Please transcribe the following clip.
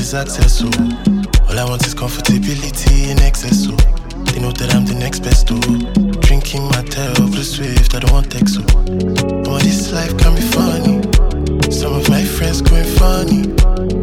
is access, so all I want is comfortability in excess, so they know that I'm the next best, oh. Drinking my tail, blue swift, I don't want text, so oh, this life can be funny. Some of my friends going funny.